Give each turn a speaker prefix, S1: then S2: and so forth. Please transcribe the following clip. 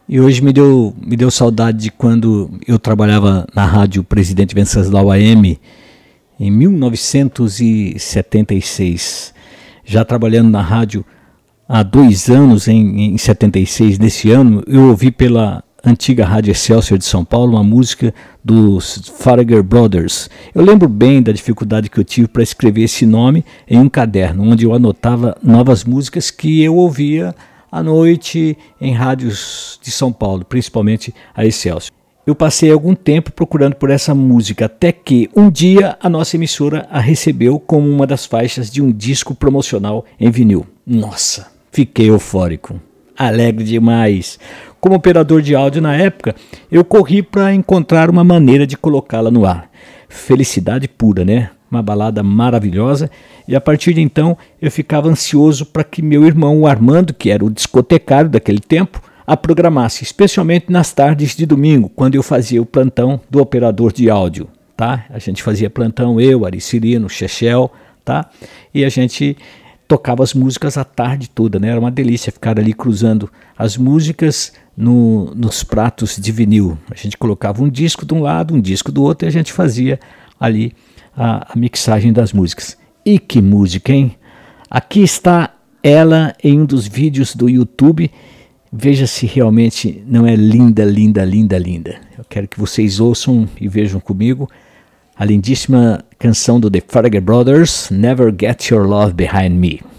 S1: E hoje me deu saudade de quando eu trabalhava na rádio Presidente Venceslau AM em 1976. Já trabalhando na rádio há 2 anos, em 76, nesse ano, eu ouvi pela antiga Rádio Excelsior de São Paulo uma música dos Faragher Brothers. Eu lembro bem da dificuldade que eu tive para escrever esse nome em um caderno, onde eu anotava novas músicas que eu ouvia à noite em rádios de São Paulo, principalmente a Excelsior. Eu passei algum tempo procurando por essa música, até que um dia a nossa emissora a recebeu como uma das faixas de um disco promocional em vinil. Nossa, fiquei eufórico, alegre demais. Como operador de áudio na época, eu corri para encontrar uma maneira de colocá-la no ar. Felicidade pura, né? Uma balada maravilhosa, e a partir de então eu ficava ansioso para que meu irmão, o Armando, que era o discotecário daquele tempo, a programasse, especialmente nas tardes de domingo, quando eu fazia o plantão do operador de áudio, tá? A gente fazia plantão, eu, Ari Cirino, Chechel, tá? E a gente tocava as músicas a tarde toda, né? Era uma delícia ficar ali cruzando as músicas nos pratos de vinil. A gente colocava um disco de um lado, um disco do outro, e a gente fazia ali a mixagem das músicas. E que música, hein? Aqui está ela em um dos vídeos do YouTube. Veja se realmente não é linda, linda, linda, linda. Eu quero que vocês ouçam e vejam comigo a lindíssima canção do The Faragher Brothers, Never Get Your Love Behind Me.